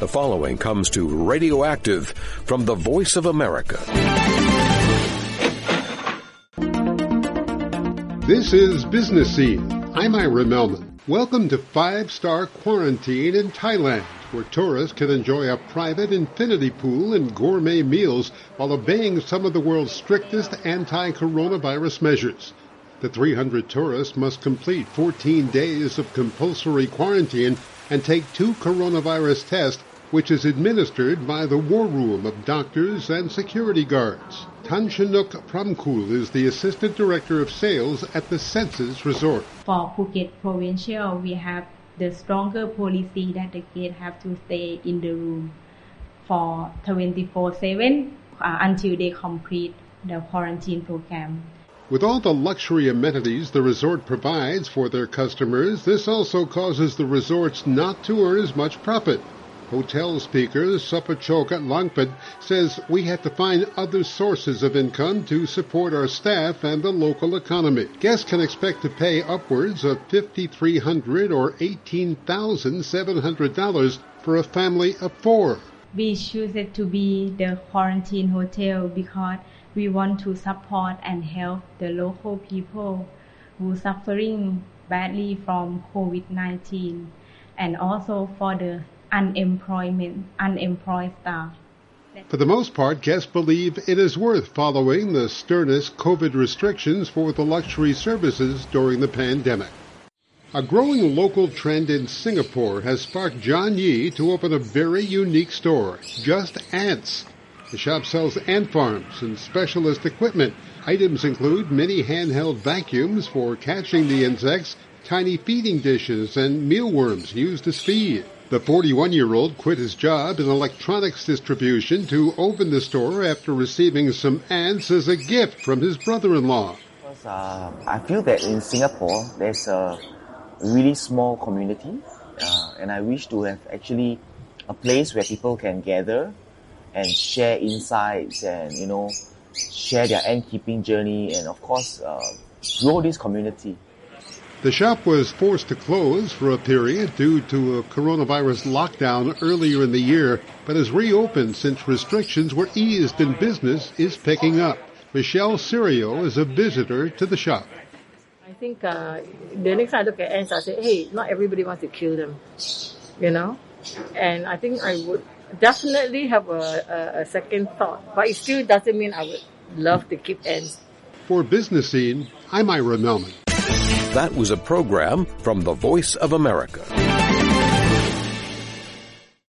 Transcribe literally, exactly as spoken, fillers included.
The following comes to Radioactive from the Voice of America. This is Business Scene. I'm Ira Melman. Welcome to five-star quarantine in Thailand, where tourists can enjoy a private infinity pool and gourmet meals while obeying some of the world's strictest anti-coronavirus measures. The three hundred tourists must complete fourteen days of compulsory quarantine and take two coronavirus tests, which is administered by the war room of doctors and security guards. Tan Shanuk Pramkul is the Assistant Director of Sales at the Senses Resort. For Phuket Provincial, we have the stronger policy that the guests have to stay in the room for twenty-four seven uh, until they complete the quarantine program. With all the luxury amenities the resort provides for their customers, this also causes the resorts not to earn as much profit. Hotel speaker Sapachoka Langpad says we have to find other sources of income to support our staff and the local economy. Guests can expect to pay upwards of five thousand three hundred dollars or eighteen thousand seven hundred dollars for a family of four. We choose it to be the quarantine hotel because we want to support and help the local people who are suffering badly from covid nineteen and also for the unemployment, unemployed staff. For the most part, guests believe it is worth following the sternest COVID restrictions for the luxury services during the pandemic. A growing local trend in Singapore has sparked John Yee to open a very unique store, Just Ants. The shop sells ant farms and specialist equipment. Items include many handheld vacuums for catching the insects, tiny feeding dishes, and mealworms used as feed. The forty-one-year-old quit his job in electronics distribution to open the store after receiving some ants as a gift from his brother-in-law. Because, uh, I feel that in Singapore, there's a really small community, uh, and I wish to have actually a place where people can gather and share insights and, you know, share their ant keeping journey and, of course, uh, grow this community. The shop was forced to close for a period due to a coronavirus lockdown earlier in the year, but has reopened since restrictions were eased and business is picking up. Michelle Sirio is a visitor to the shop. I think uh, the next time I look at ants, I say, hey, not everybody wants to kill them, you know? And I think I would definitely have a, a, a second thought, but it still doesn't mean I would love to keep ants. For Business Scene, I'm Ira Melman. That was a program from the Voice of America.